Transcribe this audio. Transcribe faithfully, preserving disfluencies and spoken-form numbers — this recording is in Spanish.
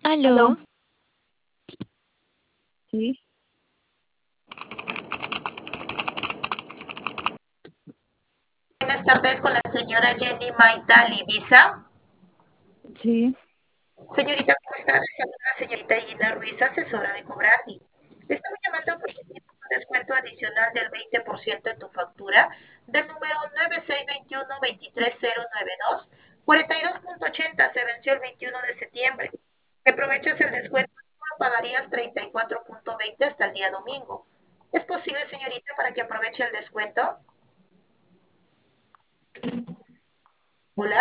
Aló, Aló, sí, Buenas tardes con la señora Jenny Maitali Visa. sí, Señorita, ¿cómo está? Le saluda la señorita Gina Ruiz, asesora de Cobrandi. Le estamos llamando porque tiene un descuento adicional del veinte por ciento en tu factura del número nueve seis dos uno, dos tres cero nueve dos, cuarenta y dos punto ochenta. Se venció el veintiuno de septiembre. Si aprovechas el descuento, solo pagarías treinta y cuatro punto veinte hasta el día domingo. ¿Es posible, señorita, para que aproveche el descuento?